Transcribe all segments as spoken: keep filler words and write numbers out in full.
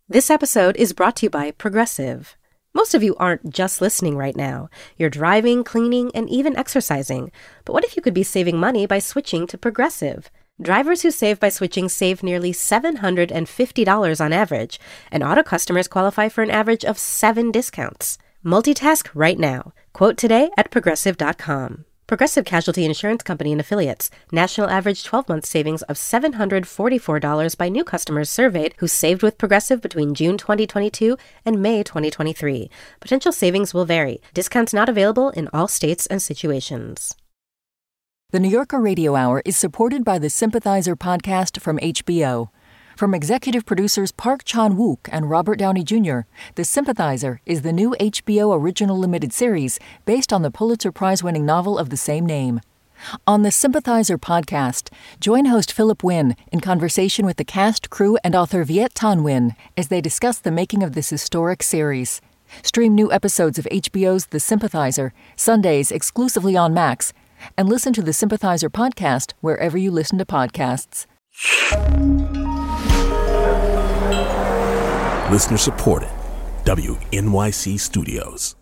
This episode is brought to you by Progressive. Most of you aren't just listening right now. You're driving, cleaning, and even exercising. But what if you could be saving money by switching to Progressive? Drivers who save by switching save nearly seven hundred fifty dollars on average, and auto customers qualify for an average of seven discounts. Multitask right now. Quote today at progressive dot com. Progressive Casualty Insurance Company and Affiliates. National average twelve-month savings of seven hundred forty-four dollars by new customers surveyed who saved with Progressive between June twenty twenty-two and May twenty twenty-three. Potential savings will vary. Discounts not available in all states and situations. The New Yorker Radio Hour is supported by the Sympathizer podcast from H B O. From executive producers Park Chan-wook and Robert Downey Junior, The Sympathizer is the new H B O original limited series based on the Pulitzer Prize-winning novel of the same name. On the Sympathizer podcast, join host Philip Wynn in conversation with the cast, crew, and author Viet Thanh Nguyen as they discuss the making of this historic series. Stream new episodes of H B O's The Sympathizer, Sundays exclusively on Max, and listen to the Sympathizer podcast wherever you listen to podcasts. Listener supported. W N Y C Studios.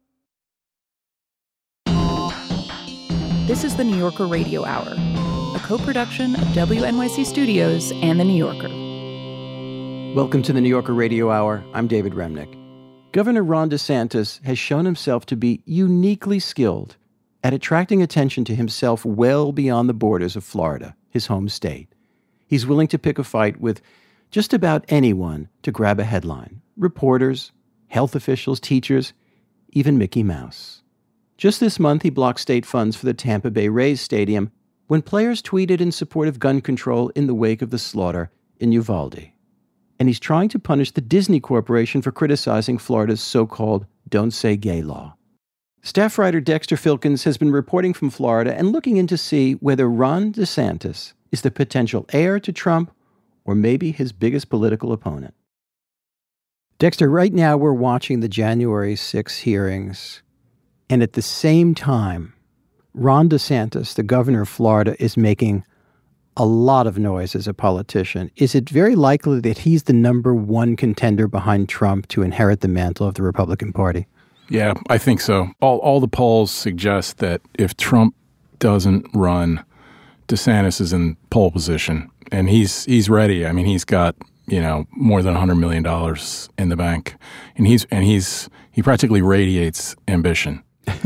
This is the New Yorker Radio Hour, a co-production of W N Y C Studios and The New Yorker. Welcome to the New Yorker Radio Hour. I'm David Remnick. Governor Ron DeSantis has shown himself to be uniquely skilled at attracting attention to himself well beyond the borders of Florida, his home state. He's willing to pick a fight with just about anyone to grab a headline. Reporters, health officials, teachers, even Mickey Mouse. Just this month, he blocked state funds for the Tampa Bay Rays Stadium when players tweeted in support of gun control in the wake of the slaughter in Uvalde. And he's trying to punish the Disney Corporation for criticizing Florida's so-called Don't Say Gay law. Staff writer Dexter Filkins has been reporting from Florida and looking in to see whether Ron DeSantis is the potential heir to Trump or maybe his biggest political opponent. Dexter, right now we're watching the January sixth hearings, and at the same time, Ron DeSantis, the governor of Florida, is making a lot of noise as a politician. Is it very likely that he's the number one contender behind Trump to inherit the mantle of the Republican Party? Yeah, I think so. All all the polls suggest that if Trump doesn't run, DeSantis is in pole position, and he's he's ready. I mean, he's got, you know, more than one hundred million dollars in the bank, and he's and he's he practically radiates ambition.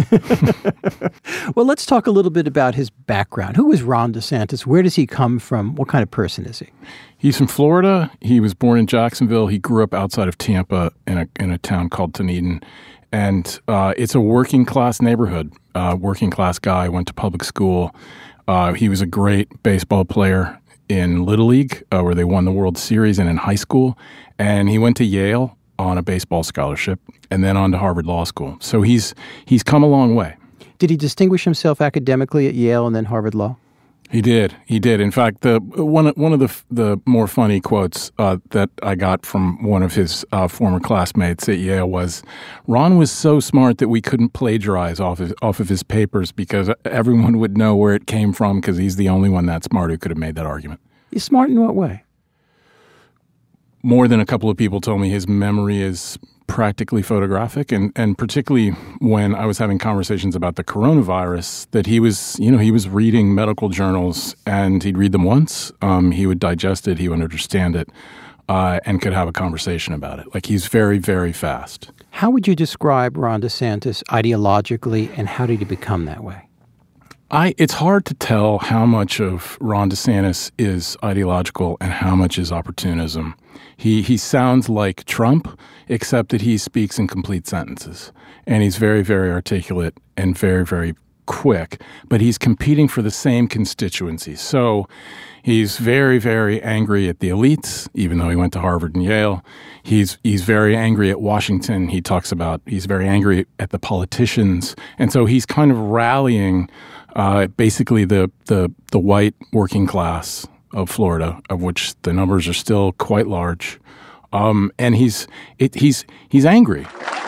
Well, let's talk a little bit about his background. Who is Ron DeSantis? Where does he come from? What kind of person is he? He's from Florida. He was born in Jacksonville. He grew up outside of Tampa in a in a town called Dunedin. And uh, it's a working class neighborhood. Uh, working class guy, went to public school. Uh, he was a great baseball player in Little League, uh, where they won the World Series, and in high school. And he went to Yale on a baseball scholarship, and then on to Harvard Law School. So he's he's come a long way. Did he distinguish himself academically at Yale and then Harvard Law? He did. He did. In fact, the one one of the the more funny quotes uh, that I got from one of his uh, former classmates at Yale was, "Ron was so smart that we couldn't plagiarize off of, off of his papers because everyone would know where it came from because he's the only one that smart who could have made that argument." He's smart in what way? More than a couple of people told me his memory is practically photographic, and, and particularly when I was having conversations about the coronavirus, that he was, you know, he was reading medical journals, and he'd read them once, um, he would digest it, he would understand it, uh, and could have a conversation about it. Like, he's very, very fast. How would you describe Ron DeSantis ideologically, and how did he become that way? I, it's hard to tell how much of Ron DeSantis is ideological and how much is opportunism. He he sounds like Trump, except that he speaks in complete sentences. And he's very, very articulate and very, very quick. But he's competing for the same constituencies. So he's very, very angry at the elites, even though he went to Harvard and Yale. He's he's very angry at Washington. He talks about he's very angry at the politicians. And so he's kind of rallying uh, basically the, the the white working class of Florida, of which the numbers are still quite large. Um, and he's it, he's he's angry.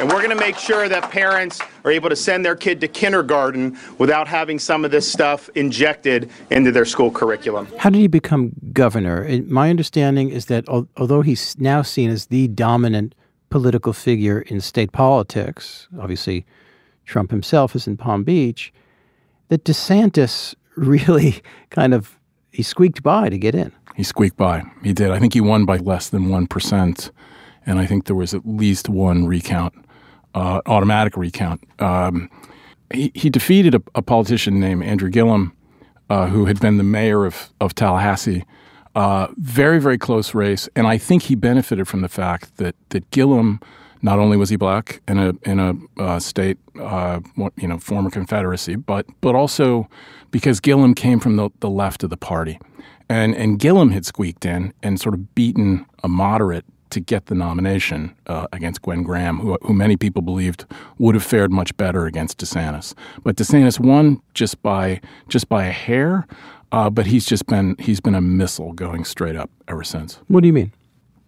And we're going to make sure that parents are able to send their kid to kindergarten without having some of this stuff injected into their school curriculum. How did he become governor? And my understanding is that al- although he's now seen as the dominant political figure in state politics, obviously Trump himself is in Palm Beach, that DeSantis really kind of, he squeaked by to get in. He squeaked by. He did. I think he won by less than one percent. And I think there was at least one recount, uh, automatic recount. Um, he, he defeated a, a politician named Andrew Gillum, uh, who had been the mayor of, of Tallahassee. Uh, very, very close race. And I think he benefited from the fact that that Gillum, not only was he black in a in a uh, state, uh, you know, former Confederacy, but but also because Gillum came from the, the left of the party. And and Gillum had squeaked in and sort of beaten a moderate to get the nomination uh, against Gwen Graham, who, who many people believed would have fared much better against DeSantis. But DeSantis won just by just by a hair, uh, but he's just been he's been a missile going straight up ever since. What do you mean?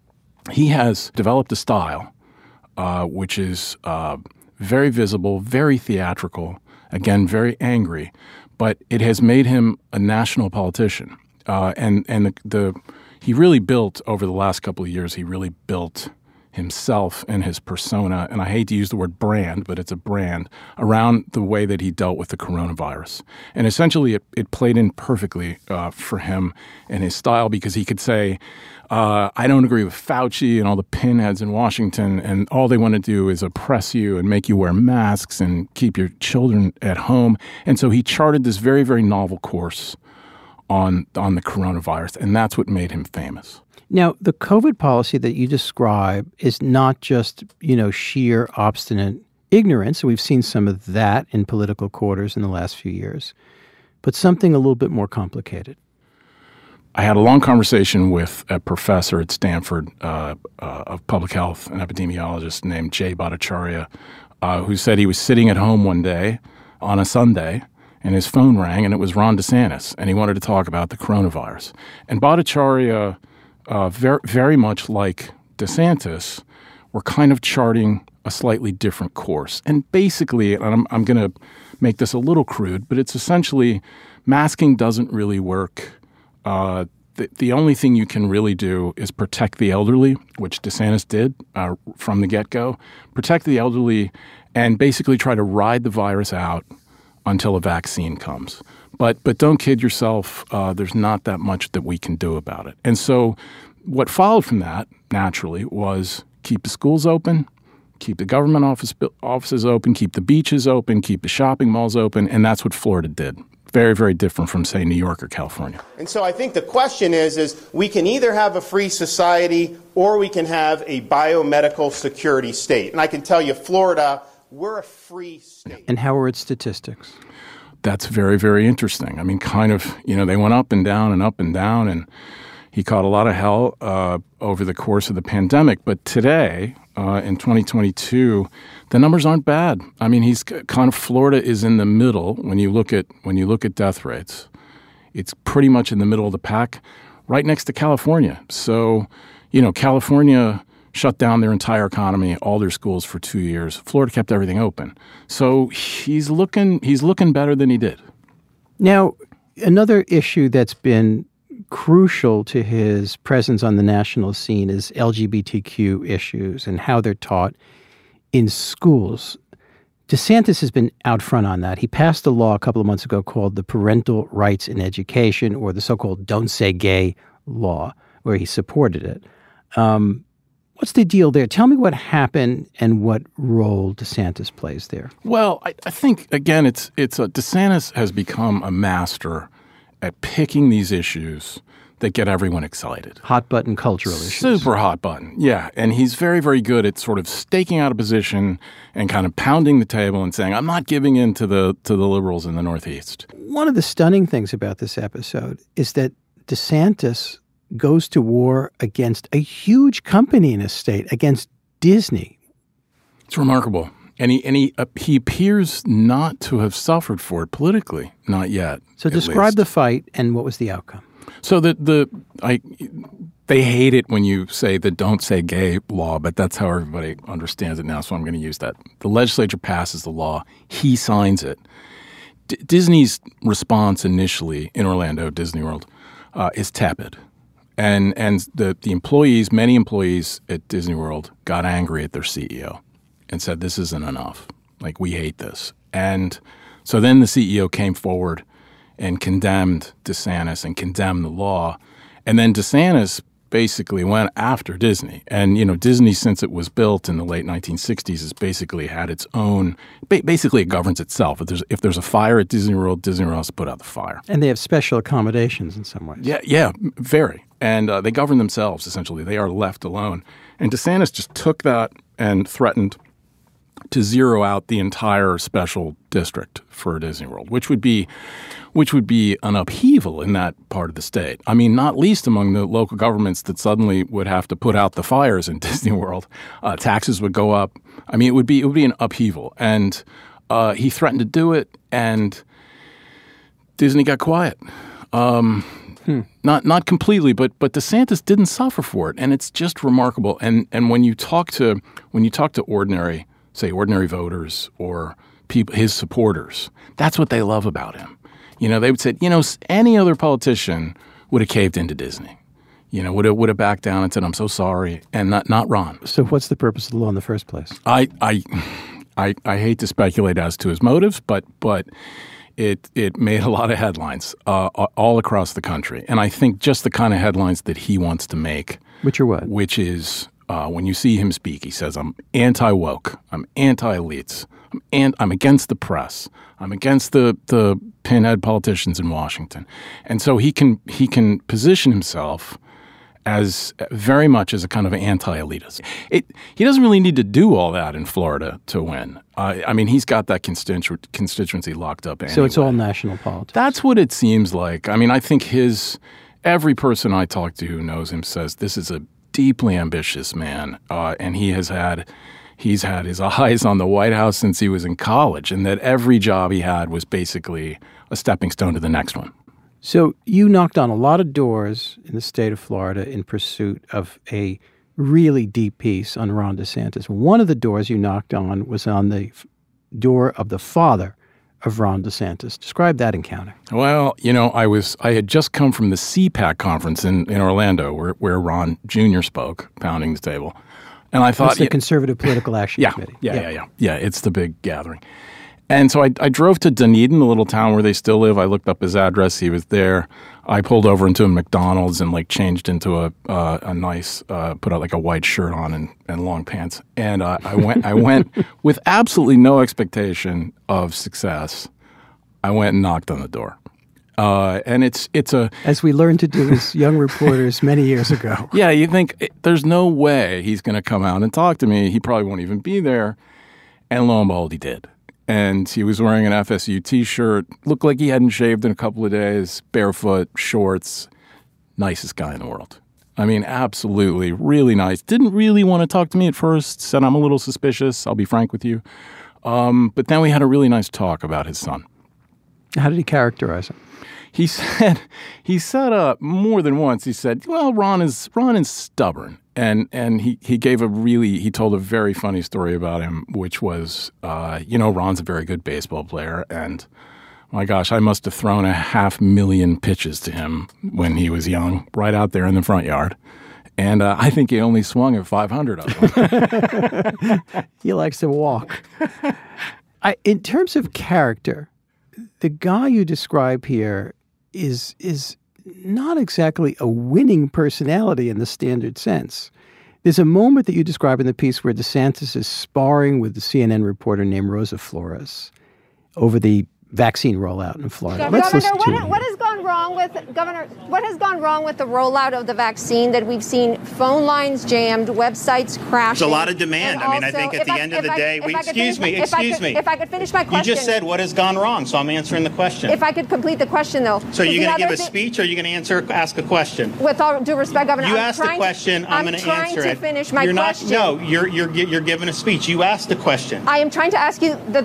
He has developed a style uh, which is uh, very visible, very theatrical, again, very angry, but it has made him a national politician. Uh, and and the, the he really built, over the last couple of years, he really built himself and his persona, and I hate to use the word brand, but it's a brand, around the way that he dealt with the coronavirus. And essentially it, it played in perfectly uh, for him and his style, because he could say, uh, I don't agree with Fauci and all the pinheads in Washington, and all they want to do is oppress you and make you wear masks and keep your children at home. And so he charted this very, very novel course on on the coronavirus, and that's what made him famous. Now, the COVID policy that you describe is not just, you know, sheer obstinate ignorance. We've seen some of that in political quarters in the last few years, but something a little bit more complicated. I had a long conversation with a professor at Stanford uh, uh, of public health, an epidemiologist named Jay Bhattacharya, uh, who said he was sitting at home one day on a Sunday, and his phone rang, and it was Ron DeSantis, and he wanted to talk about the coronavirus. And Bhattacharya, uh, very, very much like DeSantis, were kind of charting a slightly different course. And basically, and I'm, I'm going to make this a little crude, but it's essentially masking doesn't really work. Uh, the, the only thing you can really do is protect the elderly, which DeSantis did uh, from the get-go. Protect the elderly and basically try to ride the virus out until a vaccine comes. But but don't kid yourself. Uh, there's not that much that we can do about it. And so what followed from that, naturally, was keep the schools open, keep the government office offices open, keep the beaches open, keep the shopping malls open, and that's what Florida did. Very, very different from, say, New York or California. And so I think the question is, is we can either have a free society or we can have a biomedical security state. And I can tell you, Florida, we're a free state. And how are its statistics? That's very, very interesting. I mean, kind of, you know, they went up and down and up and down, and he caught a lot of hell uh, over the course of the pandemic. But today, uh, in twenty twenty-two, the numbers aren't bad. I mean, he's kind of, Florida is in the middle when you look at when you look at death rates. It's pretty much in the middle of the pack, right next to California. So, you know, California shut down their entire economy, all their schools for two years. Florida kept everything open. So he's looking he's looking better than he did. Now, another issue that's been crucial to his presence on the national scene is L G B T Q issues and how they're taught in schools. DeSantis has been out front on that. He passed a law a couple of months ago called the Parental Rights in Education, or the so-called Don't Say Gay law, where he supported it. Um, What's the deal there? Tell me what happened and what role DeSantis plays there. Well, I, I think, again, it's it's a, DeSantis has become a master at picking these issues that get everyone excited. Hot button cultural issues. Super hot button, yeah. And he's very, very good at sort of staking out a position and kind of pounding the table and saying, I'm not giving in to the to the liberals in the Northeast. One of the stunning things about this episode is that DeSantis goes to war against a huge company in his state, against Disney. It's remarkable. And he and he, uh, he appears not to have suffered for it politically, not yet. So describe the fight and what was the outcome. So the the I They hate it when you say the don't say gay law, but that's how everybody understands it now, so I'm going to use that. The legislature passes the law. He signs it. D- Disney's response initially in Orlando, Disney World, uh, is tepid. And and the, the employees, many employees at Disney World got angry at their C E O and said, this isn't enough. Like, we hate this. And so then the C E O came forward and condemned DeSantis and condemned the law. And then DeSantis basically went after Disney. And, you know, Disney, since it was built in the late nineteen sixties, has basically had its own – basically it governs itself. If there's if there's a fire at Disney World, Disney World has to put out the fire. And they have special accommodations in some ways. Yeah, yeah, very. And uh, they govern themselves, essentially. They are left alone. And DeSantis just took that and threatened to zero out the entire special district for Disney World, which would be which would be an upheaval in that part of the state. I mean, not least among the local governments that suddenly would have to put out the fires in Disney World. Uh, taxes would go up. I mean, it would be it would be an upheaval. And uh, he threatened to do it, and Disney got quiet. Um, hmm. Not not completely, but but DeSantis didn't suffer for it, and it's just remarkable. And and when you talk to when you talk to ordinary, say ordinary voters or people, his supporters, that's what they love about him. You know, they would say, you know, any other politician would have caved into Disney. You know, would have would have backed down and said, "I'm so sorry," and not not Ron. So, what's the purpose of the law in the first place? I I I, I hate to speculate as to his motives, but but. It it made a lot of headlines uh, all across the country. And I think just the kind of headlines that he wants to make. Which are what? Which is uh, when you see him speak, he says, I'm anti-woke. I'm anti-elites. I'm, an- I'm against the press. I'm against the, the pinhead politicians in Washington. And so he can he can position himself as very much as a kind of anti-elitist. It, he doesn't really need to do all that in Florida to win. Uh, I mean, he's got that constitu- constituency locked up anyway. So it's all national politics. That's what it seems like. I mean, I think his every person I talk to who knows him says this is a deeply ambitious man, uh, and he has had he's had his eyes on the White House since he was in college, and that every job he had was basically a stepping stone to the next one. So you knocked on a lot of doors in the state of Florida in pursuit of a really deep piece on Ron DeSantis. One of the doors you knocked on was on the f- door of the father of Ron DeSantis. Describe that encounter. Well, you know, I was I had just come from the C PAC conference in, in Orlando where, where Ron Junior spoke, pounding the table. And I thought... That's the yeah, Conservative Political Action yeah, Committee. Yeah, yeah, yeah, yeah. Yeah, it's the big gathering. And so I, I drove to Dunedin, the little town where they still live. I looked up his address. He was there. I pulled over into a McDonald's and like changed into a uh, a nice, uh, put out like a white shirt on and, and long pants. And uh, I went I went with absolutely no expectation of success. I went and knocked on the door. Uh, and it's it's a... As we learned to do as young reporters many years ago. Yeah, you think there's no way he's going to come out and talk to me. He probably won't even be there. And lo and behold, he did. And he was wearing an F S U T-shirt, looked like he hadn't shaved in a couple of days, barefoot, shorts, nicest guy in the world. I mean, absolutely, really nice. Didn't really want to talk to me at first, said I'm a little suspicious, I'll be frank with you. Um, but then we had a really nice talk about his son. How did he characterize him? He said, he said uh, more than once, he said, well, Ron is Ron is stubborn. And and he, he gave a really, he told a very funny story about him, which was, uh, you know, Ron's a very good baseball player. And my gosh, I must have thrown a half million pitches to him when he was young, right out there in the front yard. And uh, I think he only swung at five hundred of them. He likes to walk. I, in terms of character, the guy you describe here is is not exactly a winning personality in the standard sense. There's a moment that you describe in the piece where DeSantis is sparring with the C N N reporter named Rosa Flores over the vaccine rollout in Florida. Yeah, Let's Governor, listen to what, it. what has gone wrong with Governor? What has gone wrong with the rollout of the vaccine? That we've seen phone lines jammed, websites crashing. There's a lot of demand. And I mean, I also, think at if the I- end of if the I- day, if we I could excuse finish- me, if I excuse could- me. If I could finish my You question. just said what has gone wrong, so I'm answering the question. If I could complete the question, though. So you're The going to give other a thi- speech, or you're going to answer, ask a question? With all due respect, Governor, You I'm asked the trying question. To, I'm going to trying answer to it. finish my you're question. Not, no, you're you're you're giving a speech. You asked the question. I am trying to ask you the.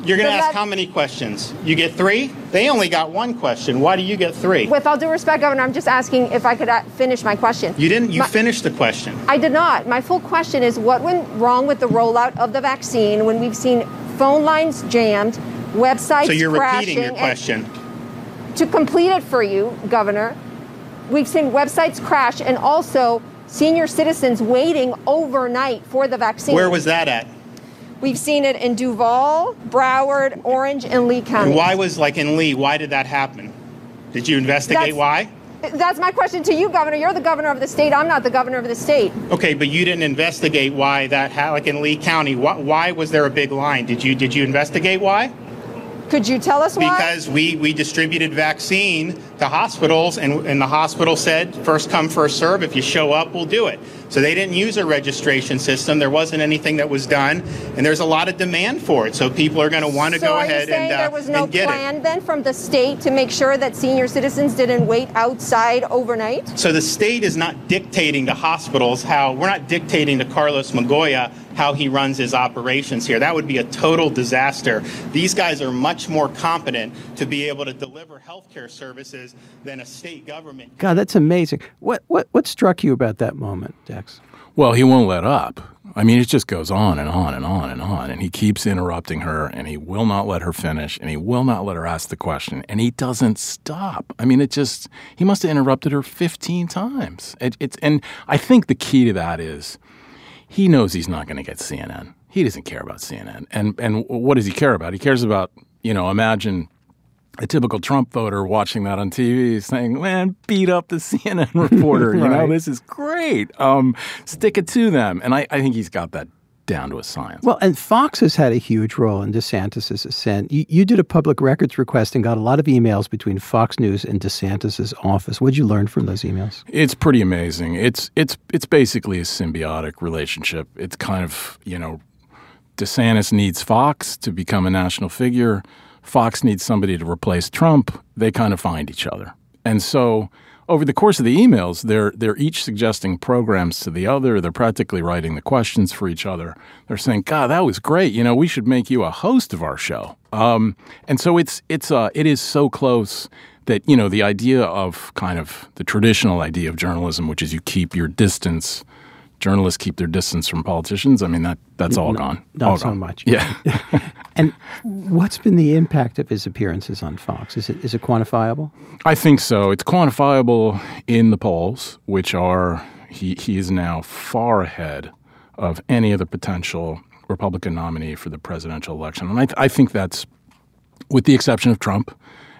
You're going to So ask that- how many questions? You get three? They only got one question. Why do you get three? With all due respect, Governor, I'm just asking if I could uh, finish my question. You didn't. You My- finished the question. I did not. My full question is what went wrong with the rollout of the vaccine when we've seen phone lines jammed, websites So you're crashing? repeating your and- question. To complete it for you, Governor, we've seen websites crash and also senior citizens waiting overnight for the vaccine. Where was that at? We've seen it in Duval, Broward, Orange, and Lee County. And why was, like in Lee, why did that happen? Did you investigate That's- why? That's my question to you, Governor. You're the governor of the state. I'm not the governor of the state. Okay, but you didn't investigate why that, how, like in Lee County, why, why was there a big line? Did you did you investigate why? Could you tell us why? Because we, we distributed vaccine to hospitals, and, and the hospital said, first come, first serve. If you show up, we'll do it. So they didn't use a registration system. There wasn't anything that was done, and there's a lot of demand for it. So people are going to want to So go are you ahead saying and, uh, there was no and get plan it. then from the state to make sure that senior citizens didn't wait outside overnight? So the state is not dictating to hospitals how, we're not dictating to Carlos Magoya how he runs his operations here. That would be a total disaster. These guys are much more competent to be able to deliver healthcare services than a state government. God, that's amazing. What what what struck you about that moment, Dex? Well, he won't let up. I mean, it just goes on and on and on and on, and he keeps interrupting her, and he will not let her finish, and he will not let her ask the question, and he doesn't stop. I mean, it just, he must have interrupted her fifteen times. It, it's, and I think the key to that is he knows he's not going to get C N N. He doesn't care about C N N. And and what does he care about? He cares about, you know, imagine a typical Trump voter watching that on T V saying, man, beat up the C N N reporter. You know, Right. this is great. Um, stick it to them. And I, I think he's got that down to a science. Well, and Fox has had a huge role in DeSantis' ascent. You, you did a public records request and got a lot of emails between Fox News and DeSantis' office. What did you learn from those emails? It's pretty amazing. It's it's it's basically a symbiotic relationship. It's kind of, you know, DeSantis needs Fox to become a national figure. Fox needs somebody to replace Trump. They kind of find each other. And so over the course of the emails, they're they're each suggesting programs to the other. They're practically writing the questions for each other. They're saying, God, that was great. You know, we should make you a host of our show. Um, and so it's it's uh, it is so close that, you know, the idea of kind of the traditional idea of journalism, which is you keep your distance. Journalists keep their distance from politicians. I mean, that that's all No, gone. not all so gone. much. Yeah. And what's been the impact of his appearances on Fox? Is it is it quantifiable? I think so. It's quantifiable in the polls, which are he, he is now far ahead of any other potential Republican nominee for the presidential election. And I, I think that's, with the exception of Trump,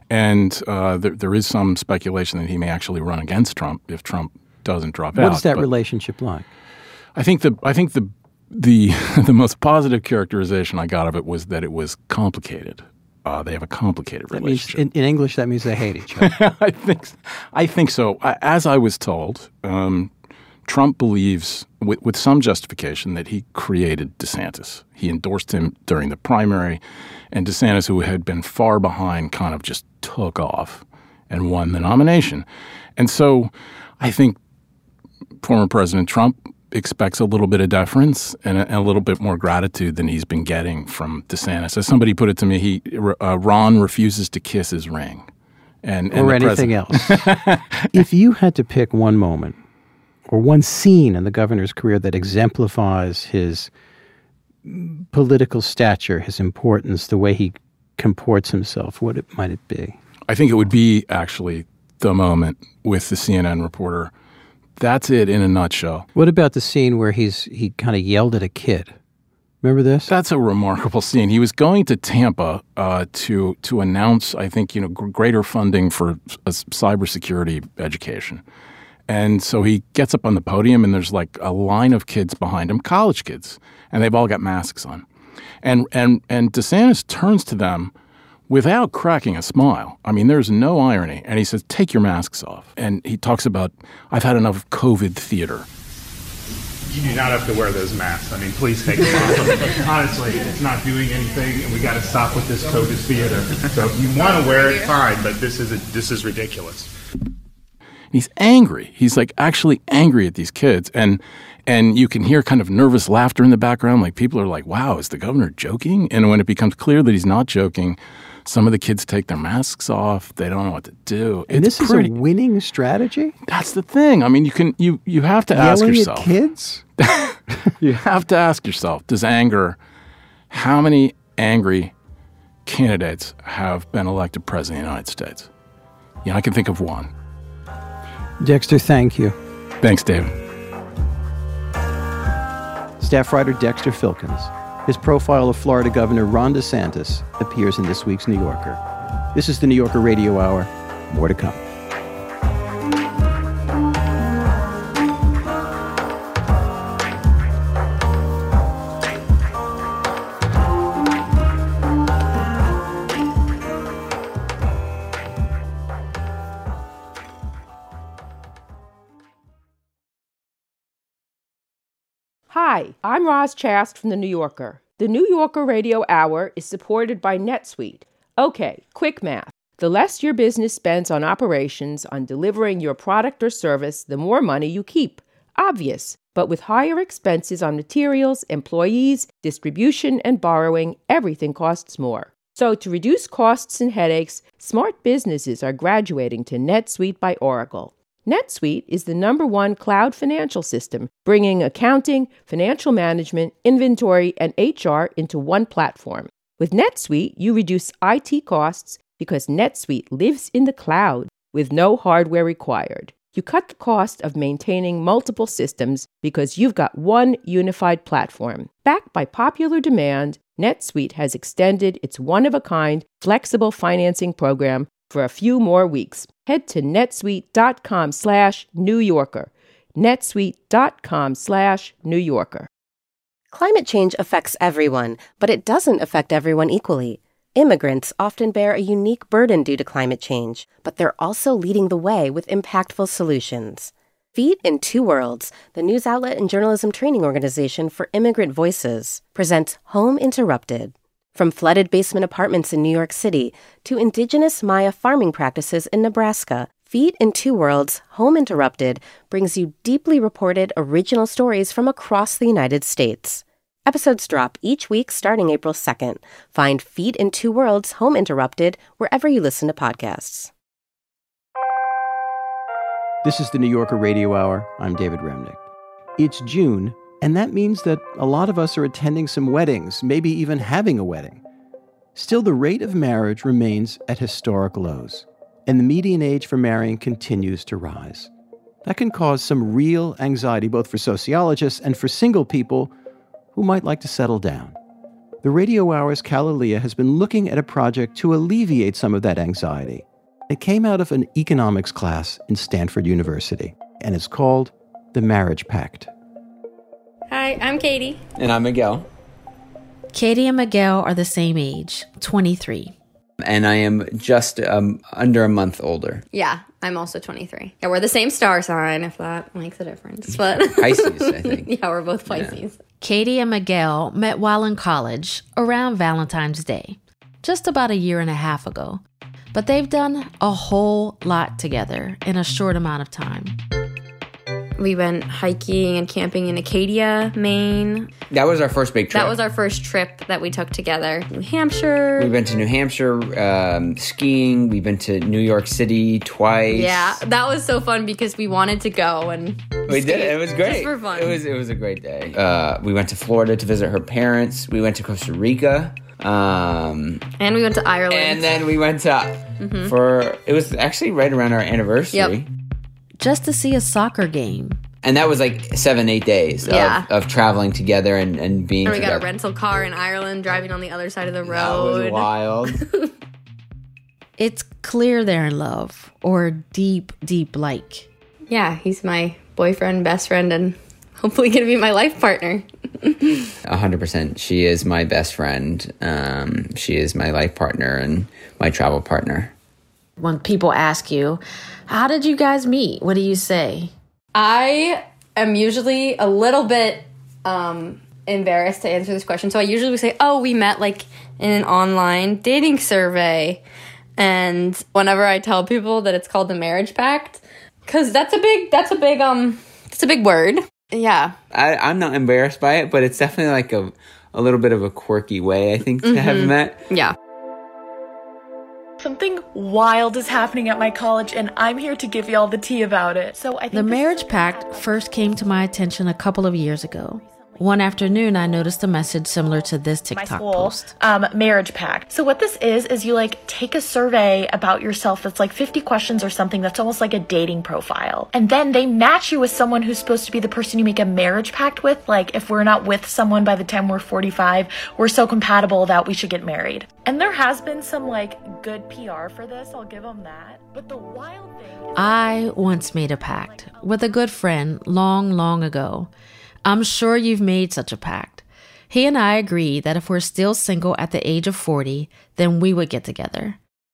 and uh, there, there is some speculation that he may actually run against Trump if Trump doesn't drop out. What is that But relationship like? I think the I think the the the most positive characterization I got of it was that it was complicated. Uh, they have a complicated That means, relationship. in, in English, that means they hate each other. I think, I think so. I, as I was told, um, Trump believes, with, with some justification, that he created DeSantis. He endorsed him during the primary, and DeSantis, who had been far behind, kind of just took off and won the nomination. And so, I think former President Trump expects a little bit of deference and a, a little bit more gratitude than he's been getting from DeSantis. As somebody put it to me, he uh, Ron refuses to kiss his ring. And, and or anything else. If you had to pick one moment or one scene in the governor's career that exemplifies his political stature, his importance, the way he comports himself, what it, might it be? I think it would be actually the moment with the C N N reporter. That's it in a nutshell. What about the scene where he's he kind of yelled at a kid? Remember this? That's a remarkable scene. He was going to Tampa uh, to to announce, I think, you know, g- greater funding for a cybersecurity education. And so he gets up on the podium, and there's like a line of kids behind him, college kids, and they've all got masks on. And and and DeSantis turns to them without cracking a smile. I mean, there's no irony. And he says, take your masks off. And he talks about, I've had enough COVID theater. You do not have to wear those masks. I mean, please take them off. Honestly, it's not doing anything, and we got to stop with this COVID theater. So if you want to wear it, fine, but this is a, this is ridiculous. he's angry. He's like actually angry at these kids. And and you can hear kind of nervous laughter in the background. Like people are like, wow, is the governor joking? And when it becomes clear that he's not joking, some of the kids take their masks off. They don't know what to do. And it's this pretty, is a winning strategy? That's the thing. I mean, you can you you have to ask Yelling yourself. At kids? You have to ask yourself, does anger, how many angry candidates have been elected president of the United States? Yeah, I can think of one. Dexter, thank you. Thanks, David. Staff writer Dexter Filkins. His profile of Florida Governor Ron DeSantis appears in this week's New Yorker. This is the New Yorker Radio Hour. More to come. Hi, I'm Roz Chast from The New Yorker. The New Yorker Radio Hour is supported by NetSuite. Okay, quick math. The less your business spends on operations, on delivering your product or service, the more money you keep. Obvious. But with higher expenses on materials, employees, distribution, and borrowing, everything costs more. So to reduce costs and headaches, smart businesses are graduating to NetSuite by Oracle. NetSuite is the number one cloud financial system, bringing accounting, financial management, inventory, and H R into one platform. With NetSuite, you reduce I T costs because NetSuite lives in the cloud with no hardware required. You cut the cost of maintaining multiple systems because you've got one unified platform. Backed by popular demand, NetSuite has extended its one-of-a-kind flexible financing program for a few more weeks. Head to netsuite.com slash New Yorker. netsuite.com slash New Yorker. Climate change affects everyone, but it doesn't affect everyone equally. Immigrants often bear a unique burden due to climate change, but they're also leading the way with impactful solutions. Feet in Two Worlds, the news outlet and journalism training organization for immigrant voices, presents Home Interrupted. From flooded basement apartments in New York City to indigenous Maya farming practices in Nebraska, Feet in Two Worlds, Home Interrupted brings you deeply reported original stories from across the United States. Episodes drop each week starting April second. Find Feet in Two Worlds, Home Interrupted wherever you listen to podcasts. This is the New Yorker Radio Hour. I'm David Remnick. It's June, and that means that a lot of us are attending some weddings, maybe even having a wedding. Still, the rate of marriage remains at historic lows, and the median age for marrying continues to rise. That can cause some real anxiety both for sociologists and for single people who might like to settle down. The Radio Hour's Kalalea has been looking at a project to alleviate some of that anxiety. It came out of an economics class in Stanford University, and it's called The Marriage Pact. Hi, I'm Katie. And I'm Miguel. Katie and Miguel are the same age, twenty-three. And I am just um, under a month older. Yeah, I'm also twenty-three. Yeah, we're the same star sign, if that makes a difference. But Pisces, I think. Yeah, we're both Pisces. Yeah. Katie and Miguel met while in college around Valentine's Day, just about a year and a half ago. But they've done a whole lot together in a short amount of time. We went hiking and camping in Acadia, Maine. That was our first big trip. That was our first trip that we took together. New Hampshire. We've been to New Hampshire um, skiing. We've been to New York City twice. Yeah, that was so fun because we wanted to go and we did it. It was great. Just for fun. It was it was a great day. Uh, we went to Florida to visit her parents. We went to Costa Rica. Um, and we went to Ireland. And then we went to mm-hmm. for it was actually right around our anniversary. Yep. Just to see a soccer game. And that was like seven, eight days yeah. of, of traveling together and, and being And we together. got a rental car in Ireland, driving on the other side of the road. That was wild. It's clear they're in love, or deep, deep like. Yeah, he's my boyfriend, best friend, and hopefully going to be my life partner. A hundred percent. She is my best friend. Um, she is my life partner and my travel partner. When people ask you, how did you guys meet? What do you say? I am usually a little bit um, embarrassed to answer this question. So I usually would say, oh, we met like in an online dating survey. And whenever I tell people that it's called the Marriage Pact, Because that's a big, that's a big, um, it's a big word. Yeah. I, I'm not embarrassed by it, but it's definitely like a, a little bit of a quirky way, I think, to Mm-hmm. have met. Yeah. Something wild is happening at my college, and I'm here to give y'all the tea about it. So I think The marriage pact first came to my attention a couple of years ago. One afternoon, I noticed a message similar to this TikTok my school, post. Um, marriage pact. So what this is, is you like take a survey about yourself that's like fifty questions or something that's almost like a dating profile. And then they match you with someone who's supposed to be the person you make a marriage pact with. Like if we're not with someone by the time we're forty-five, we're so compatible that we should get married. And there has been some like good P R for this, I'll give them that. But the wild thing is I once made a pact with a good friend long, long ago. I'm sure you've made such a pact. He and I agreed that if we're still single at the age of forty, then we would get together.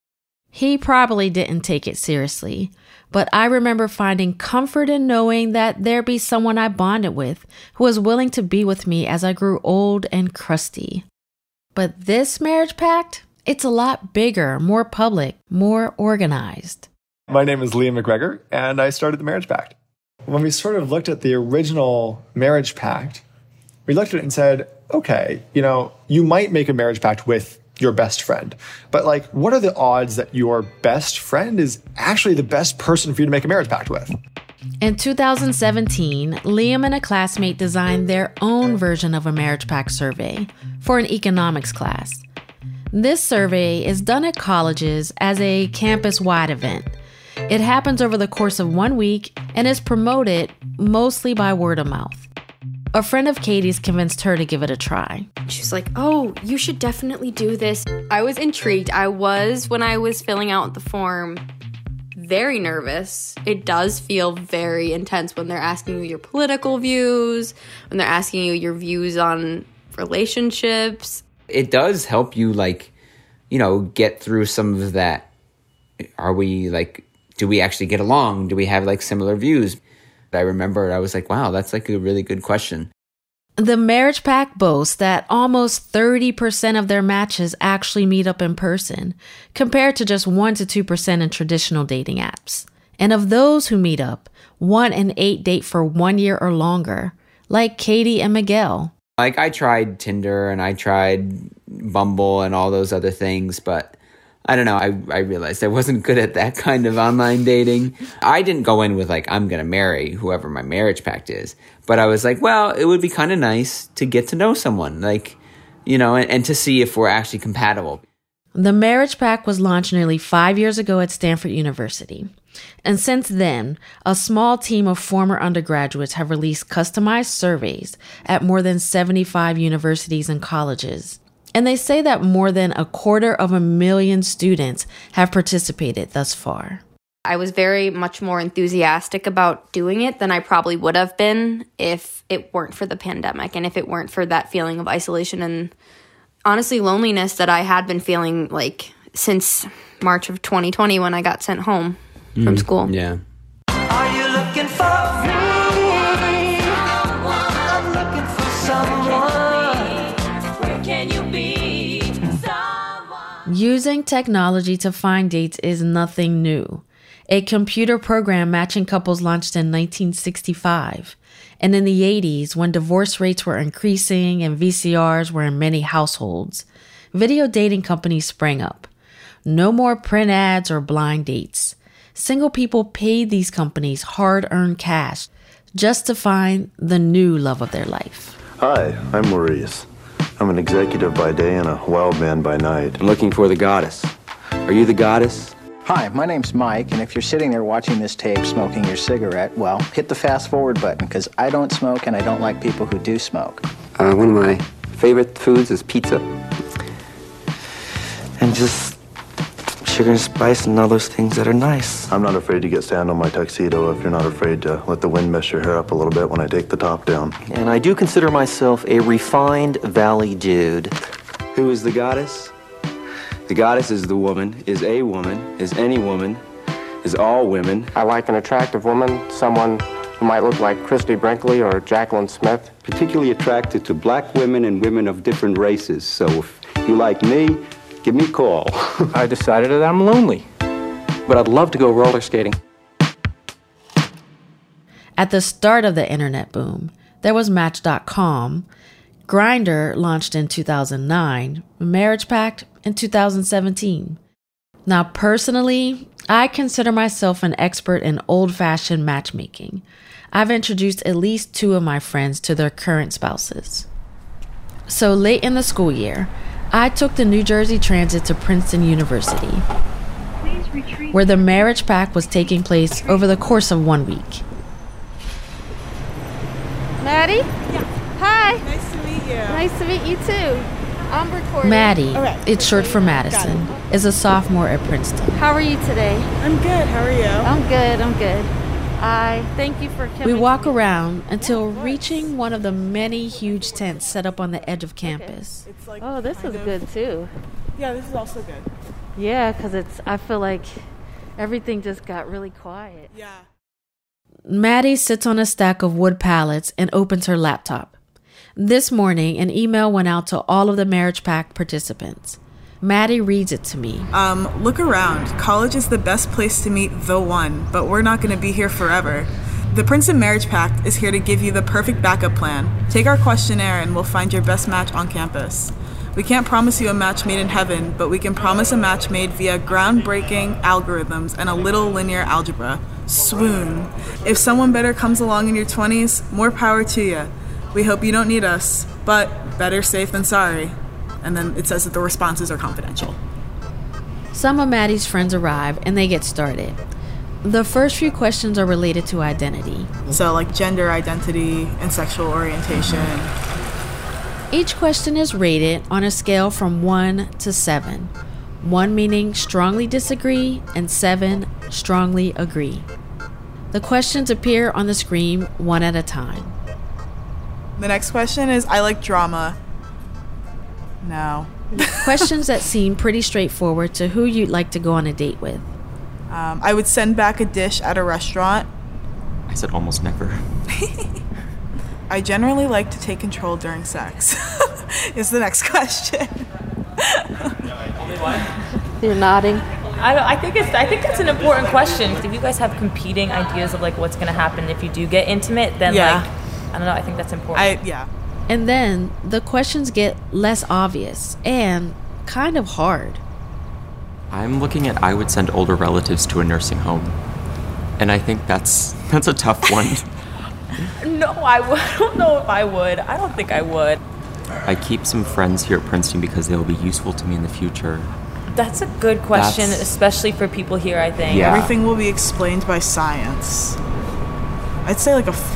He probably didn't take it seriously, but I remember finding comfort in knowing that there'd be someone I bonded with who was willing to be with me as I grew old and crusty. But this marriage pact, it's a lot bigger, more public, more organized. My name is Liam McGregor, and I started the Marriage Pact. When we sort of looked at the original marriage pact, we looked at it and said, okay, you know, you might make a marriage pact with your best friend, but like, what are the odds that your best friend is actually the best person for you to make a marriage pact with? In two thousand seventeen, Liam and a classmate designed their own version of a marriage pact survey for an economics class. This survey is done at colleges as a campus-wide event. It happens over the course of one week and is promoted mostly by word of mouth. A friend of Katie's convinced her to give it a try. She's like, oh, you should definitely do this. I was intrigued. I was, when I was filling out the form, very nervous. It does feel very intense when they're asking you your political views, when they're asking you your views on relationships. It does help you, like, you know, get through some of that. Are we, like, do we actually get along? Do we have, like, similar views? I remember I was like, wow, that's, like, a really good question. The Marriage Pact boasts that almost thirty percent of their matches actually meet up in person, compared to just one to two percent in traditional dating apps. And of those who meet up, one in eight date for one year or longer, like Katie and Miguel. Like, I tried Tinder and I tried Bumble and all those other things, but I don't know, I, I realized I wasn't good at that kind of online dating. I didn't go in with, like, I'm going to marry whoever my marriage pact is. But I was like, well, it would be kind of nice to get to know someone, like, you know, and, and to see if we're actually compatible. The Marriage Pact was launched nearly five years ago at Stanford University. And since then, a small team of former undergraduates have released customized surveys at more than seventy-five universities and colleges. And they say that more than a quarter of a million students have participated thus far. I was very much more enthusiastic about doing it than I probably would have been if it weren't for the pandemic and if it weren't for that feeling of isolation and honestly loneliness that I had been feeling like since March of twenty twenty when I got sent home mm, from school. Yeah. Are you looking for me? I'm looking for someone. Where can you be? Using technology to find dates is nothing new. A computer program matching couples launched in nineteen sixty-five. And in the eighties, when divorce rates were increasing and V C Rs were in many households, video dating companies sprang up. No more print ads or blind dates. Single people paid these companies hard-earned cash just to find the new love of their life. Hi, I'm Maurice. I'm an executive by day and a wild man by night. I'm looking for the goddess. Are you the goddess? Hi, my name's Mike, and if you're sitting there watching this tape smoking your cigarette, well, hit the fast forward button, because I don't smoke and I don't like people who do smoke. Uh, one of my favorite foods is pizza. And just sugar and spice and all those things that are nice. I'm not afraid to get sand on my tuxedo if you're not afraid to let the wind mess your hair up a little bit when I take the top down. And I do consider myself a refined valley dude. Who is the goddess? The goddess is the woman, is a woman, is any woman, is all women. I like an attractive woman, someone who might look like Christy Brinkley or Jacqueline Smith. Particularly attracted to black women and women of different races. So if you like me, give me a call. I decided that I'm lonely, but I'd love to go roller skating. At the start of the internet boom, there was Match dot com, Grindr launched in two thousand nine, Marriage Pact in two thousand seventeen. Now, personally, I consider myself an expert in old-fashioned matchmaking. I've introduced at least two of my friends to their current spouses. So late in the school year, I took the New Jersey Transit to Princeton University, where the Marriage Pact was taking place over the course of one week. Maddie? Yeah. Hi. Nice to meet you. Nice to meet you too. I'm recording. Maddie, Okay. it's short for Madison, is a sophomore at Princeton. How are you today? I'm good. How are you? I'm good. I'm good. I thank you for coming. We walk around until reaching one of the many huge tents set up on the edge of campus. It's like Oh, this is of- good too. Yeah, this is also good. Yeah, because it's. I feel like everything just got really quiet. Yeah. Maddie sits on a stack of wood pallets and opens her laptop. This morning, an email went out to all of the Marriage Pact participants. Maddie reads it to me. Um, look around. College is the best place to meet the one, but we're not going to be here forever. The Princeton Marriage Pact is here to give you the perfect backup plan. Take our questionnaire and we'll find your best match on campus. We can't promise you a match made in heaven, but we can promise a match made via groundbreaking algorithms and a little linear algebra. Swoon. If someone better comes along in your twenties, more power to you. We hope you don't need us, but better safe than sorry. And then it says that the responses are confidential. Some of Maddie's friends arrive and they get started. The first few questions are related to identity. So like gender identity and sexual orientation. Each question is rated on a scale from one to seven. One meaning strongly disagree and seven strongly agree. The questions appear on the screen one at a time. The next question is, I like drama. No. Questions that seem pretty straightforward to who you'd like to go on a date with. Um, I would send back a dish at a restaurant. I said almost never. I generally like to take control during sex. Is the next question. You're nodding. I, I think it's. I think that's an important question. If you guys have competing ideas of like what's going to happen if you do get intimate, then Yeah. like I don't know. I think that's important. I yeah. And then the questions get less obvious and kind of hard. I'm looking at I would send older relatives to a nursing home. And I think that's that's a tough one. No, I would. I don't know if I would. I don't think I would. I keep some friends here at Princeton because they'll be useful to me in the future. That's a good question, That's- especially for people here, I think. Yeah. Everything will be explained by science. I'd say like a. F-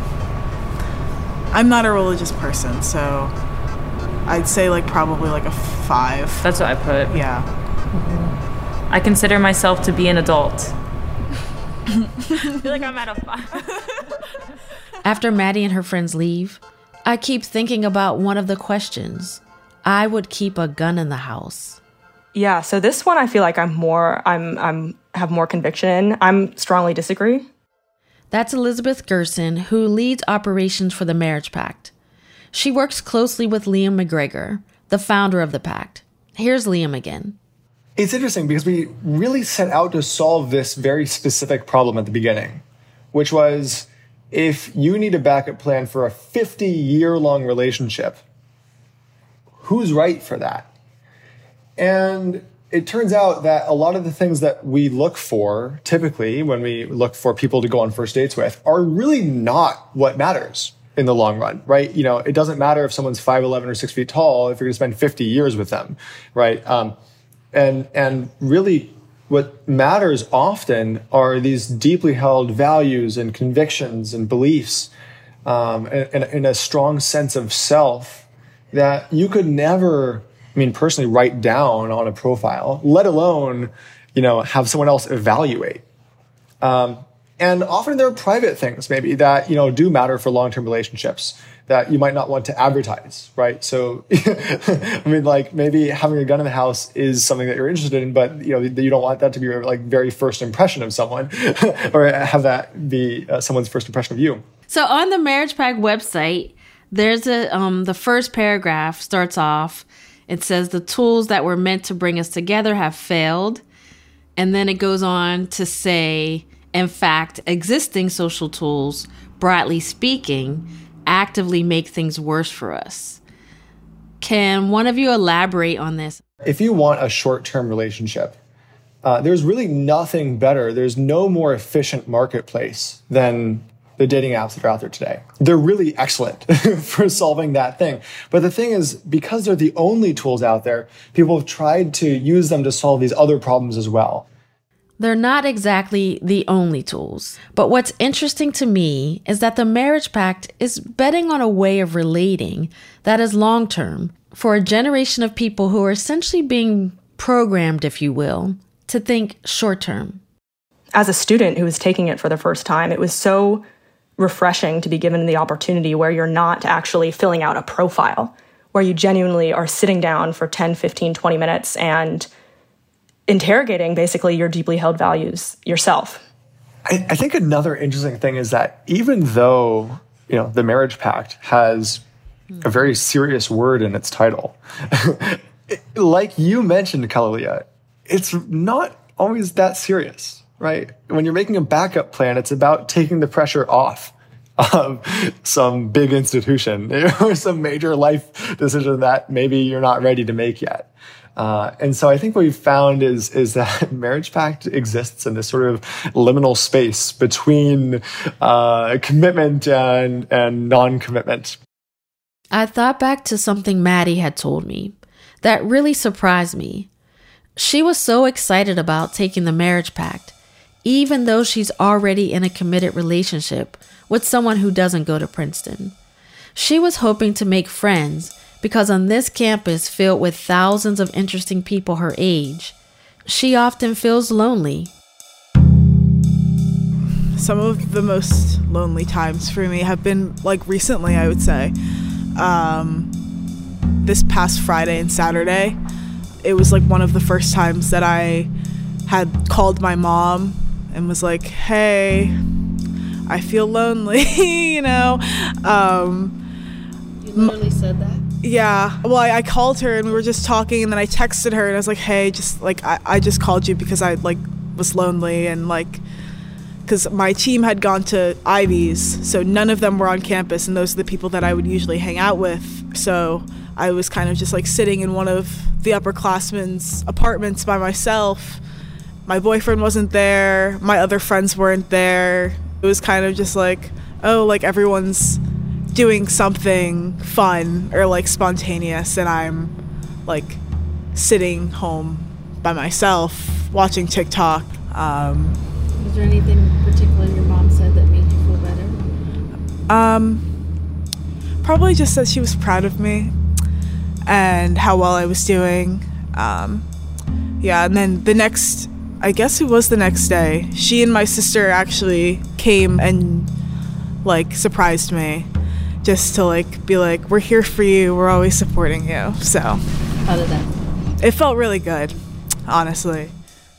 I'm not a religious person, so I'd say like probably like a five. That's what I put. Yeah. I consider myself to be an adult. I feel like I'm at a five. After Maddie and her friends leave, I keep thinking about one of the questions. I would keep a gun in the house. Yeah, so this one I feel like I'm more I'm I'm have more conviction in. I'm strongly disagree. That's Elizabeth Gerson, who leads operations for the Marriage Pact. She works closely with Liam McGregor, the founder of the pact. Here's Liam again. It's interesting because we really set out to solve this very specific problem at the beginning, which was if you need a backup plan for a fifty-year-long relationship, who's right for that? And it turns out that a lot of the things that we look for, typically when we look for people to go on first dates with, are really not what matters in the long run, right? You know, it doesn't matter if someone's five eleven or six feet tall if you're going to spend fifty years with them, right? Um, and and really what matters often are these deeply held values and convictions and beliefs um, and, and, and a strong sense of self that you could never, I mean, personally write down on a profile, let alone, you know, have someone else evaluate. Um, and often there are private things maybe that, you know, do matter for long-term relationships that you might not want to advertise, right? So, I mean, like maybe having a gun in the house is something that you're interested in, but, you know, you don't want that to be your like very first impression of someone or have that be uh, someone's first impression of you. So on the Marriage Pact website, there's a, um, the first paragraph starts off, it says the tools that were meant to bring us together have failed. And then it goes on to say, In fact, existing social tools, broadly speaking, actively make things worse for us. Can one of you elaborate on this? If you want a short-term relationship, uh, there's really nothing better. There's no more efficient marketplace than the dating apps that are out there today. They're really excellent for solving that thing. But the thing is, because they're the only tools out there, people have tried to use them to solve these other problems as well. They're not exactly the only tools. But what's interesting to me is that the Marriage Pact is betting on a way of relating that is long-term for a generation of people who are essentially being programmed, if you will, to think short-term. As a student who was taking it for the first time, it was so refreshing to be given the opportunity where you're not actually filling out a profile, where you genuinely are sitting down for ten, fifteen, twenty minutes and interrogating basically your deeply held values yourself. I, I think another interesting thing is that even though, you know, the Marriage Pact has a very serious word in its title, like you mentioned, Kalalea, it's not always that serious, right? When you're making a backup plan, it's about taking the pressure off of some big institution or some major life decision that maybe you're not ready to make yet. Uh, and so I think what we've found is is that Marriage Pact exists in this sort of liminal space between uh, commitment and, and non-commitment. I thought back to something Maddie had told me that really surprised me. She was so excited about taking the Marriage Pact, even though she's already in a committed relationship with someone who doesn't go to Princeton. She was hoping to make friends because on this campus filled with thousands of interesting people her age, she often feels lonely. Some of the most lonely times for me have been like recently, I would say. Um, this past Friday and Saturday, it was like one of the first times that I had called my mom and was like, hey, I feel lonely, you know? Um, you literally said that? Yeah. Well, I, I called her and we were just talking, and then I texted her and I was like, hey, just like, I, I just called you because I like was lonely, and like, because my team had gone to Ivy's, so none of them were on campus, and those are the people that I would usually hang out with. So I was kind of just like sitting in one of the upperclassmen's apartments by myself. My boyfriend wasn't there. My other friends weren't there. It was kind of just like, oh, like everyone's doing something fun or like spontaneous, and I'm like sitting home by myself watching TikTok. Um, Was there anything particular your mom said that made you feel better? Um, probably just that she was proud of me and how well I was doing. Um, yeah, and then the next, I guess it was the next day, she and my sister actually came and like surprised me, just to like be like, we're here for you, we're always supporting you. So how did that? It felt really good, honestly.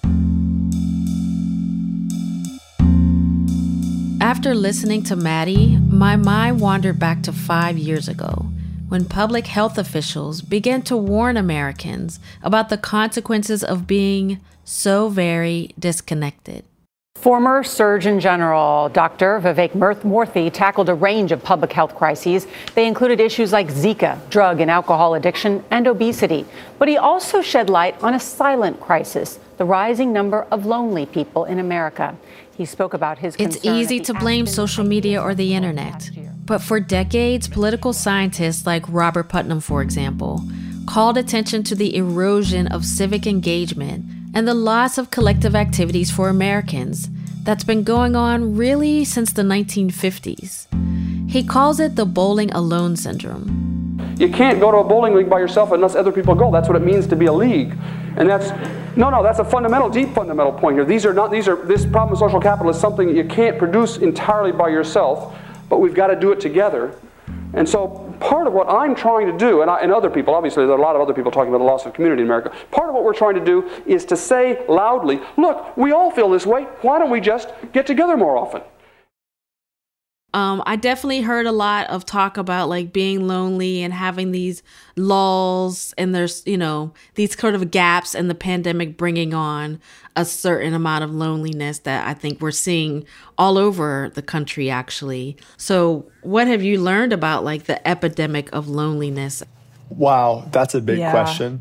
After listening to Maddie, my mind wandered back to five years ago, when public health officials began to warn Americans about the consequences of being so very disconnected. Former Surgeon General Doctor Vivek Murthy tackled a range of public health crises. They included issues like Zika, drug and alcohol addiction, and obesity. But he also shed light on a silent crisis, the rising number of lonely people in America. He spoke about his concern. It's easy to blame social media or the internet. But for decades, political scientists like Robert Putnam, for example, called attention to the erosion of civic engagement and the loss of collective activities for Americans that's been going on really since the nineteen fifties. He calls it the bowling alone syndrome. You can't go to a bowling league by yourself unless other people go. That's what it means to be a league. And that's, no, no, that's a fundamental, deep fundamental point here. These are not, these are, this problem of social capital is something that you can't produce entirely by yourself, but we've got to do it together. And so part of what I'm trying to do, and, I, and other people, obviously there are a lot of other people talking about the loss of community in America, part of what we're trying to do is to say loudly, look, we all feel this way, why don't we just get together more often? Um, I definitely heard a lot of talk about like being lonely and having these lulls, and there's, you know, these sort of gaps in the pandemic bringing on a certain amount of loneliness that I think we're seeing all over the country, actually. So what have you learned about like the epidemic of loneliness? Wow, that's a big Yeah. question.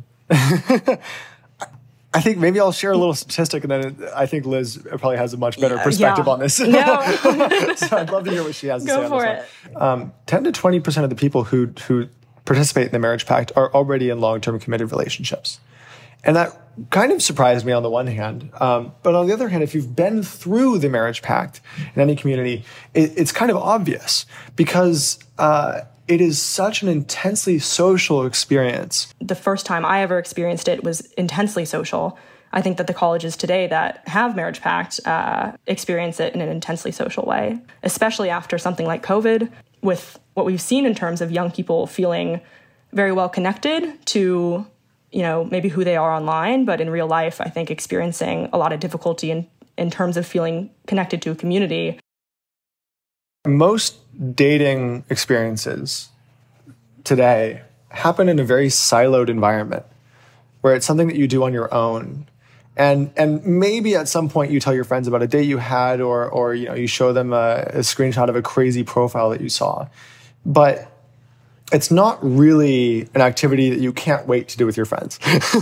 I think maybe I'll share a little statistic, and then I think Liz probably has a much better perspective yeah. on this. No. So I'd love to hear what she has to Go say on for this one. Um, ten to twenty percent of the people who who participate in the marriage pact are already in long-term committed relationships. And that kind of surprised me on the one hand. Um, but on the other hand, if you've been through the marriage pact in any community, it, it's kind of obvious because uh, it is such an intensely social experience. The first time I ever experienced it was intensely social. I think that the colleges today that have marriage pact uh, experience it in an intensely social way, especially after something like COVID, with what we've seen in terms of young people feeling very well connected to, you know, maybe who they are online, but in real life, I think experiencing a lot of difficulty in, in terms of feeling connected to a community. Most dating experiences today happen in a very siloed environment where it's something that you do on your own. And and maybe at some point you tell your friends about a date you had, or or you know you show them a, a screenshot of a crazy profile that you saw. But it's not really an activity that you can't wait to do with your friends.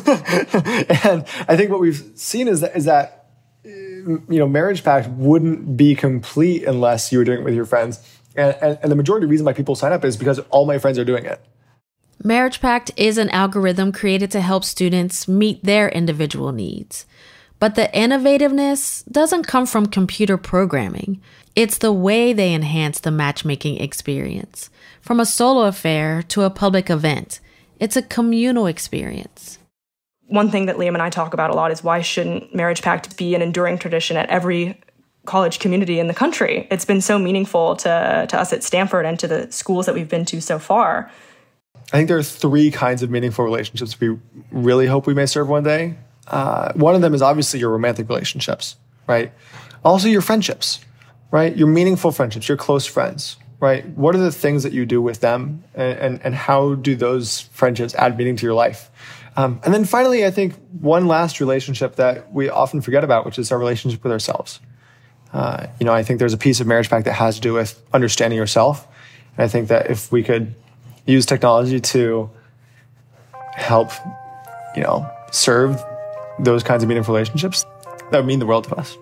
And I think what we've seen is that is that you know marriage pact wouldn't be complete unless you were doing it with your friends. And, and, and the majority of the reason why people sign up is because all my friends are doing it. Marriage Pact is an algorithm created to help students meet their individual needs. But the innovativeness doesn't come from computer programming. It's the way they enhance the matchmaking experience. From a solo affair to a public event, it's a communal experience. One thing that Liam and I talk about a lot is why shouldn't Marriage Pact be an enduring tradition at every college community in the country? It's been so meaningful to, to us at Stanford and to the schools that we've been to so far. I think there are three kinds of meaningful relationships we really hope we may serve one day. Uh, one of them is obviously your romantic relationships, right? Also your friendships, right? Your meaningful friendships, your close friends, right? What are the things that you do with them, and, and, and how do those friendships add meaning to your life? Um, and then finally, I think one last relationship that we often forget about, which is our relationship with ourselves. Uh, you know, I think there's a piece of Marriage Pact that has to do with understanding yourself. And I think that if we could use technology to help, you know, serve those kinds of meaningful relationships, that would mean the world to us.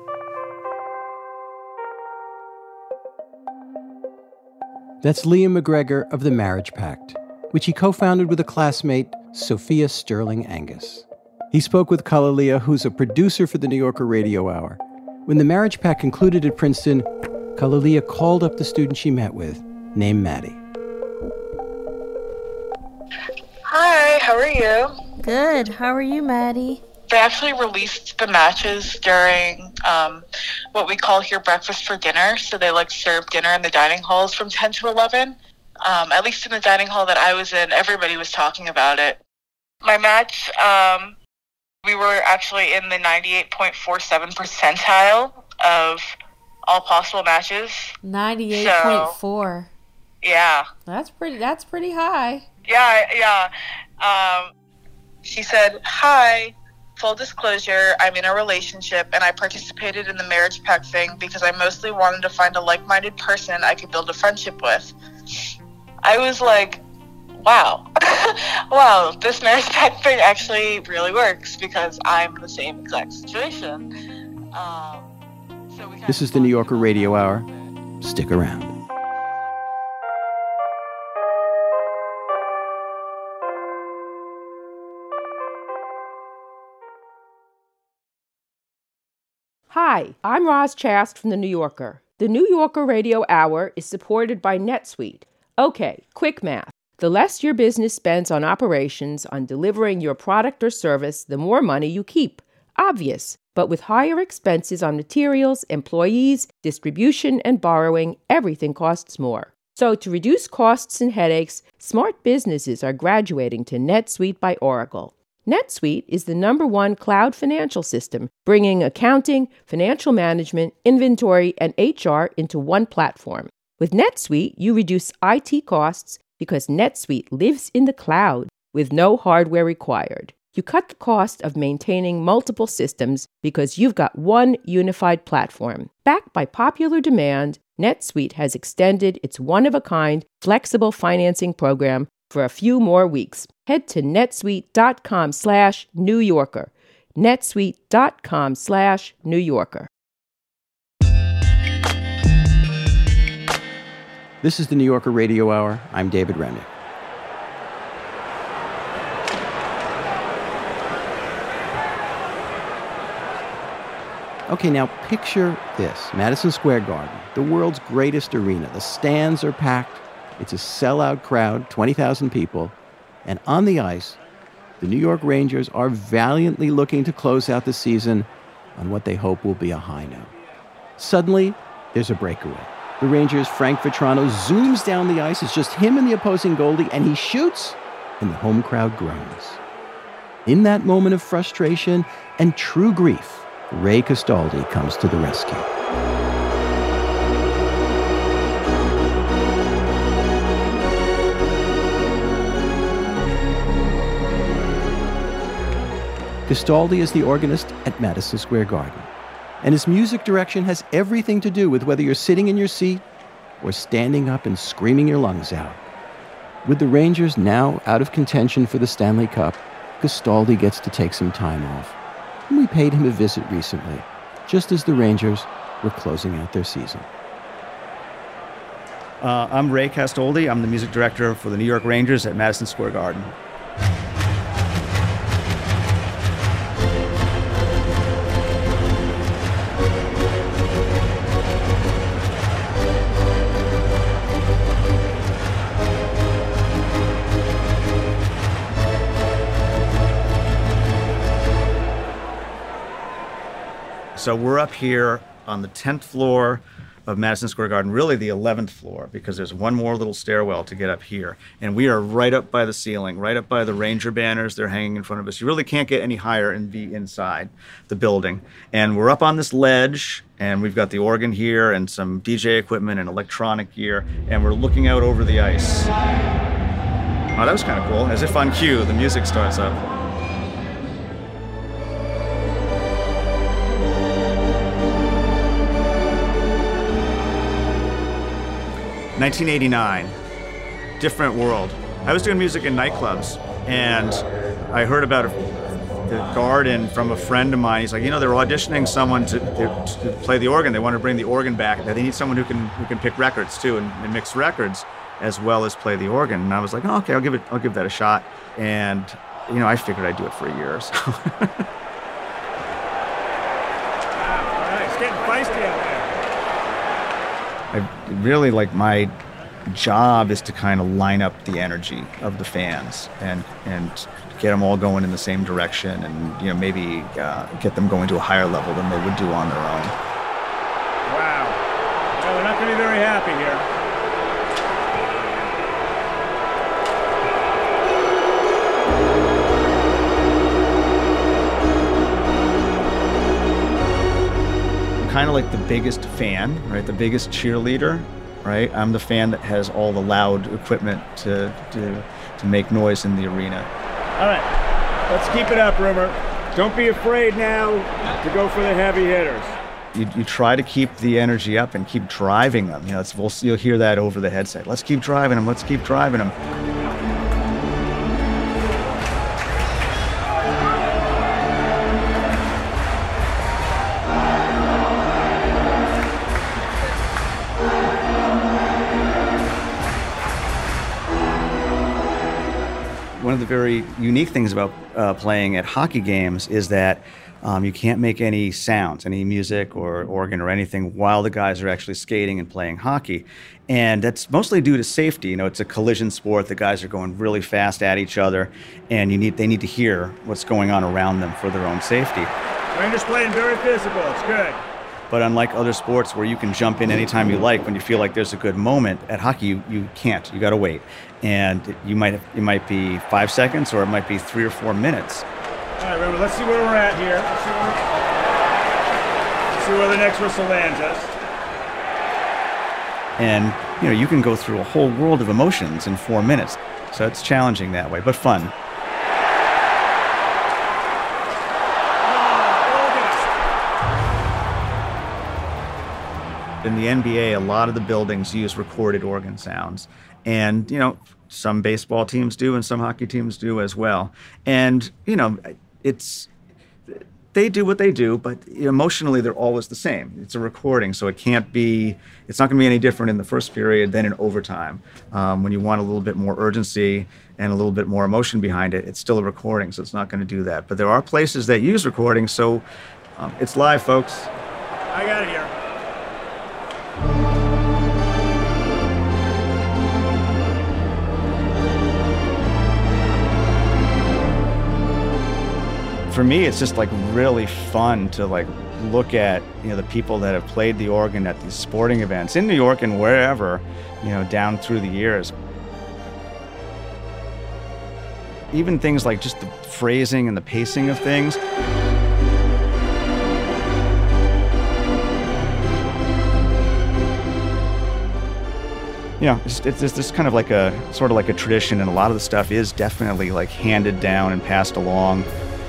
That's Liam McGregor of the Marriage Pact, which he co-founded with a classmate, Sophia Sterling Angus. He spoke with Kalalea, who's a producer for the New Yorker Radio Hour. When the Marriage Pact concluded at Princeton, Kalalea called up the student she met with, named Maddie. Hi, how are you? Good. How are you, Maddie? They actually released the matches during um, what we call here breakfast for dinner. So they like serve dinner in the dining halls from ten to eleven. Um, at least in the dining hall that I was in, everybody was talking about it. My match, um, we were actually in the ninety-eight point four seven percentile of all possible matches. ninety-eight point four. So, yeah. That's pretty, that's pretty high. Yeah, yeah. Um, she said, hi, full disclosure, I'm in a relationship and I participated in the Marriage Pact thing because I mostly wanted to find a like-minded person I could build a friendship with. I was like, wow. Wow, this Marriage Pact thing actually really works because I'm in the same exact situation. Um, so we This is the New Yorker Radio Hour. Stick around. Hi, I'm Roz Chast from The New Yorker. The New Yorker Radio Hour is supported by NetSuite. Okay, quick math. The less your business spends on operations, on delivering your product or service, the more money you keep. Obvious. But with higher expenses on materials, employees, distribution, and borrowing, everything costs more. So to reduce costs and headaches, smart businesses are graduating to NetSuite by Oracle. NetSuite is the number one cloud financial system, bringing accounting, financial management, inventory, and H R into one platform. With NetSuite, you reduce I T costs because NetSuite lives in the cloud with no hardware required. You cut the cost of maintaining multiple systems because you've got one unified platform. Backed by popular demand, NetSuite has extended its one-of-a-kind flexible financing program for a few more weeks. Head to netsuite.com slash New Yorker. netsuite.com slash New Yorker. This is the New Yorker Radio Hour. I'm David Remnick. Okay, now picture this. Madison Square Garden, the world's greatest arena. The stands are packed. It's a sellout crowd, twenty thousand people. And on the ice, the New York Rangers are valiantly looking to close out the season on what they hope will be a high note. Suddenly, there's a breakaway. The Rangers' Frank Vetrano zooms down the ice. It's just him and the opposing goalie, and he shoots, and the home crowd groans. In that moment of frustration and true grief, Ray Castaldi comes to the rescue. Castaldi is the organist at Madison Square Garden, and his music direction has everything to do with whether you're sitting in your seat or standing up and screaming your lungs out. With the Rangers now out of contention for the Stanley Cup, Castaldi gets to take some time off. And we paid him a visit recently, just as the Rangers were closing out their season. Uh, I'm Ray Castaldi. I'm the music director for the New York Rangers at Madison Square Garden. So we're up here on the tenth floor of Madison Square Garden, really the eleventh floor, because there's one more little stairwell to get up here. And we are right up by the ceiling, right up by the Ranger banners. They're hanging in front of us. You really can't get any higher and be inside the building. And we're up on this ledge, and we've got the organ here and some D J equipment and electronic gear, and we're looking out over the ice. Oh, that was kind of cool. As if on cue, the music starts up. nineteen eighty-nine, different world. I was doing music in nightclubs, and I heard about a, the Garden from a friend of mine. He's like, you know, they're auditioning someone to, to, to play the organ. They want to bring the organ back. They need someone who can who can pick records too and, and mix records as well as play the organ. And I was like, oh, okay, I'll give it. I'll give that a shot. And you know, I figured I'd do it for a year. So. All right, it's getting feisty out there. I really like my job is to kind of line up the energy of the fans and and get them all going in the same direction, and you know maybe uh, get them going to a higher level than they would do on their own. Wow, well, they're not going to be very happy here. Kind of like the biggest fan, right? The biggest cheerleader, right? I'm the fan that has all the loud equipment to to, to make noise in the arena. All right, let's keep it up, Rumor. Don't be afraid now to go for the heavy hitters. You, you try to keep the energy up and keep driving them. You know, it's, we'll, you'll hear that over the headset. Let's keep driving them. Let's keep driving them. One of the very unique things about uh, playing at hockey games is that um, you can't make any sounds, any music or organ or anything while the guys are actually skating and playing hockey. And that's mostly due to safety. You know, it's a collision sport. The guys are going really fast at each other, and you need they need to hear what's going on around them for their own safety. Rangers playing very physical. It's good. But unlike other sports where you can jump in anytime you like when you feel like there's a good moment, at hockey you, you can't. You got to wait, and you might have, it might be five seconds or it might be three or four minutes. All right, remember, let's see where we're at here. Let's see where, let's see where the next whistle lands us. And you know, you can go through a whole world of emotions in four minutes. So it's challenging that way, but fun. In the N B A, a lot of the buildings use recorded organ sounds. And, you know, some baseball teams do and some hockey teams do as well. And, you know, it's, they do what they do, but emotionally they're always the same. It's a recording, so it can't be, it's not going to be any different in the first period than in overtime. Um, when you want a little bit more urgency and a little bit more emotion behind it, it's still a recording, so it's not going to do that. But there are places that use recordings, so um, it's live, folks. I got it here. For me, it's just like really fun to like look at, you know, the people that have played the organ at these sporting events in New York and wherever, you know, down through the years. Even things like just the phrasing and the pacing of things. You know, it's, it's, it's kind of like a, sort of like a tradition, and a lot of the stuff is definitely like handed down and passed along.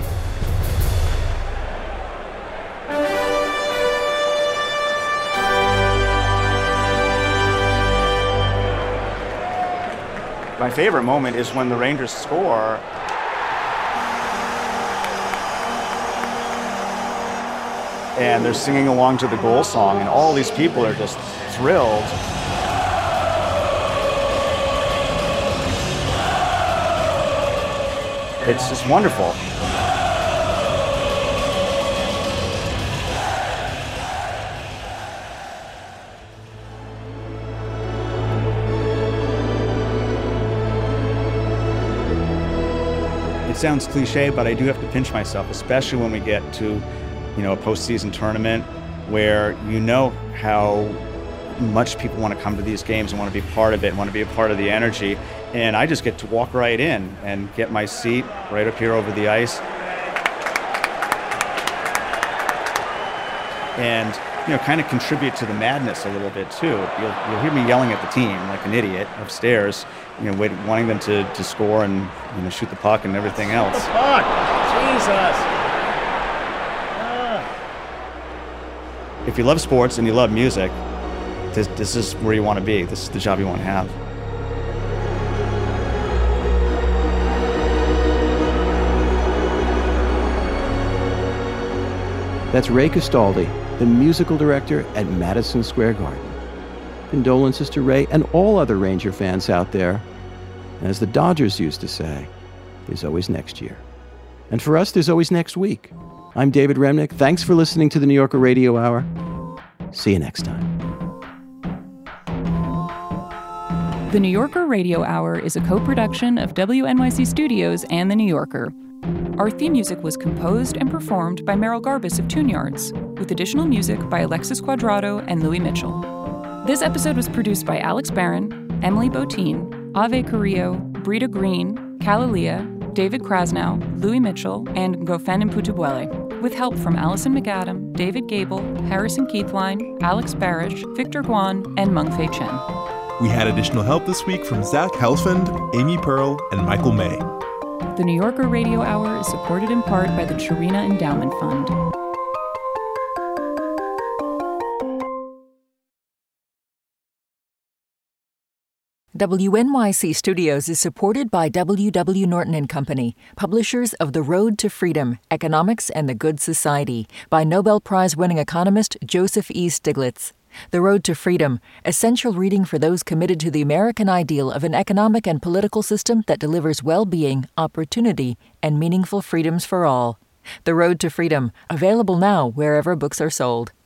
My favorite moment is when the Rangers score. And they're singing along to the goal song, and all these people are just thrilled. It's just wonderful. It sounds cliche, but I do have to pinch myself, especially when we get to, you know, a postseason tournament where you know how much people want to come to these games and want to be part of it and want to be a part of the energy. And I just get to walk right in and get my seat right up here over the ice. And, you know, kind of contribute to the madness a little bit too. You'll, you'll hear me yelling at the team like an idiot upstairs, you know, wait, wanting them to, to score and, you know, shoot the puck and everything else. The puck! Jesus! Ah. If you love sports and you love music, this, this is where you want to be. This is the job you want to have. That's Ray Castaldi, the musical director at Madison Square Garden. Condolences to Ray and all other Ranger fans out there. As the Dodgers used to say, there's always next year. And for us, there's always next week. I'm David Remnick. Thanks for listening to the New Yorker Radio Hour. See you next time. The New Yorker Radio Hour is a co-production of W N Y C Studios and The New Yorker. Our theme music was composed and performed by Merrill Garbus of Tune Yards, with additional music by Alexis Quadrado and Louis Mitchell. This episode was produced by Alex Barron, Emily Botine, Ave Carrillo, Brita Green, Kalalia, David Krasnow, Louis Mitchell, and Ngofen Mputubuele, with help from Allison McAdam, David Gable, Harrison Keithline, Alex Barish, Victor Guan, and Mengfei Chen. We had additional help this week from Zach Helfand, Amy Pearl, and Michael May. The New Yorker Radio Hour is supported in part by the Chirina Endowment Fund. W N Y C Studios is supported by W W. Norton and Company, publishers of The Road to Freedom, Economics and the Good Society, by Nobel Prize-winning economist Joseph E. Stiglitz. The Road to Freedom, essential reading for those committed to the American ideal of an economic and political system that delivers well-being, opportunity, and meaningful freedoms for all. The Road to Freedom, available now wherever books are sold.